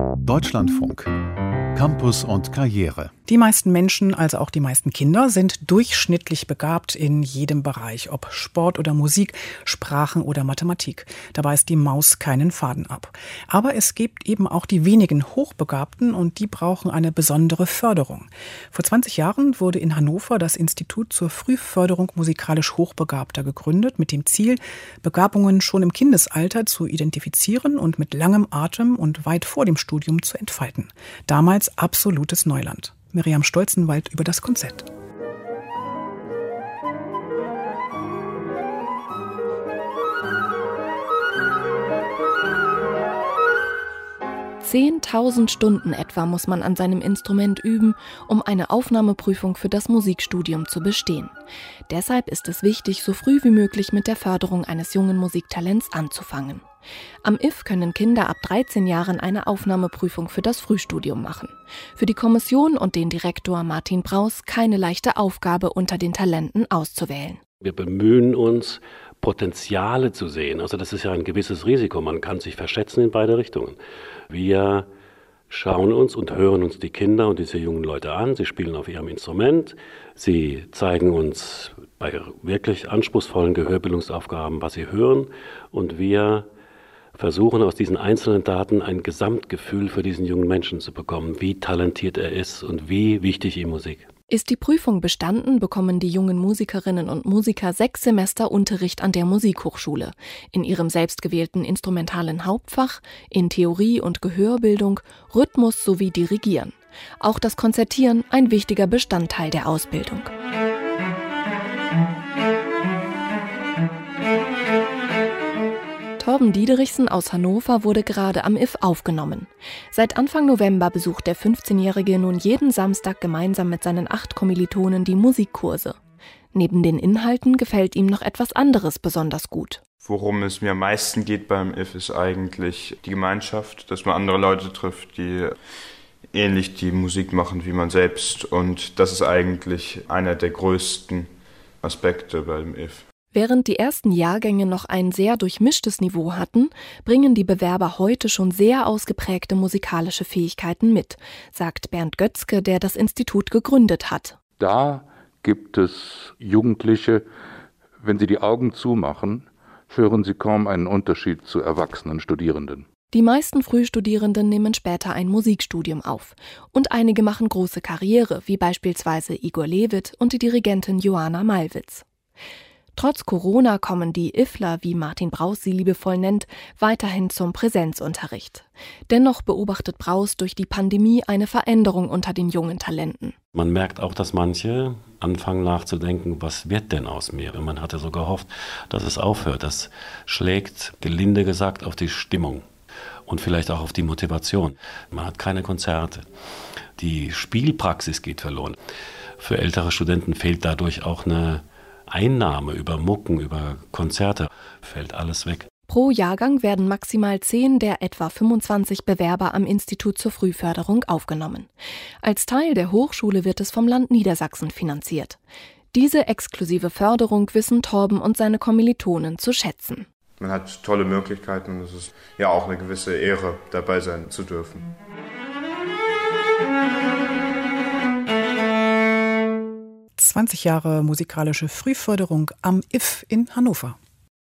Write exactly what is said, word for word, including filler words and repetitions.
Deutschlandfunk. Campus und Karriere. Die meisten Menschen, also auch die meisten Kinder, sind durchschnittlich begabt in jedem Bereich, ob Sport oder Musik, Sprachen oder Mathematik. Da beißt die Maus keinen Faden ab. Aber es gibt eben auch die wenigen Hochbegabten und die brauchen eine besondere Förderung. Vor zwanzig Jahren wurde in Hannover das Institut zur Frühförderung musikalisch Hochbegabter gegründet, mit dem Ziel, Begabungen schon im Kindesalter zu identifizieren und mit langem Atem und weit vor dem Studium zu entfalten. Damals absolutes Neuland. Miriam Stolzenwald über das Konzept. zehntausend Stunden etwa muss man an seinem Instrument üben, um eine Aufnahmeprüfung für das Musikstudium zu bestehen. Deshalb ist es wichtig, so früh wie möglich mit der Förderung eines jungen Musiktalents anzufangen. Am I F können Kinder ab dreizehn Jahren eine Aufnahmeprüfung für das Frühstudium machen. Für die Kommission und den Direktor Martin Braus keine leichte Aufgabe, unter den Talenten auszuwählen. Wir bemühen uns, Potenziale zu sehen. Also das ist ja ein gewisses Risiko. Man kann sich verschätzen in beide Richtungen. Wir schauen uns und hören uns die Kinder und diese jungen Leute an. Sie spielen auf ihrem Instrument. Sie zeigen uns bei wirklich anspruchsvollen Gehörbildungsaufgaben, was sie hören. Und wir versuchen aus diesen einzelnen Daten ein Gesamtgefühl für diesen jungen Menschen zu bekommen, wie talentiert er ist und wie wichtig ihm Musik. Ist die Prüfung bestanden, bekommen die jungen Musikerinnen und Musiker sechs Semester Unterricht an der Musikhochschule, in ihrem selbstgewählten instrumentalen Hauptfach, in Theorie und Gehörbildung, Rhythmus sowie Dirigieren. Auch das Konzertieren ein wichtiger Bestandteil der Ausbildung. Torben Diederichsen aus Hannover wurde gerade am I F aufgenommen. Seit Anfang November besucht der fünfzehnjährige nun jeden Samstag gemeinsam mit seinen acht Kommilitonen die Musikkurse. Neben den Inhalten gefällt ihm noch etwas anderes besonders gut. Worum es mir am meisten geht beim I F ist eigentlich die Gemeinschaft, dass man andere Leute trifft, die ähnlich die Musik machen wie man selbst. Und das ist eigentlich einer der größten Aspekte beim I F. Während die ersten Jahrgänge noch ein sehr durchmischtes Niveau hatten, bringen die Bewerber heute schon sehr ausgeprägte musikalische Fähigkeiten mit, sagt Bernd Götzke, der das Institut gegründet hat. Da gibt es Jugendliche, wenn sie die Augen zumachen, hören sie kaum einen Unterschied zu erwachsenen Studierenden. Die meisten Frühstudierenden nehmen später ein Musikstudium auf. Und einige machen große Karriere, wie beispielsweise Igor Levit und die Dirigentin Joanna Malwitz. Trotz Corona kommen die IFler, wie Martin Braus sie liebevoll nennt, weiterhin zum Präsenzunterricht. Dennoch beobachtet Braus durch die Pandemie eine Veränderung unter den jungen Talenten. Man merkt auch, dass manche anfangen nachzudenken, was wird denn aus mir? Und man hatte so gehofft, dass es aufhört. Das schlägt, gelinde gesagt, auf die Stimmung und vielleicht auch auf die Motivation. Man hat keine Konzerte. Die Spielpraxis geht verloren. Für ältere Studenten fehlt dadurch auch eine Einnahme über Mucken, über Konzerte, fällt alles weg. Pro Jahrgang werden maximal zehn der etwa fünfundzwanzig Bewerber am Institut zur Frühförderung aufgenommen. Als Teil der Hochschule wird es vom Land Niedersachsen finanziert. Diese exklusive Förderung wissen Torben und seine Kommilitonen zu schätzen. Man hat tolle Möglichkeiten und es ist ja auch eine gewisse Ehre, dabei sein zu dürfen. zwanzig Jahre musikalische Frühförderung am I F in Hannover.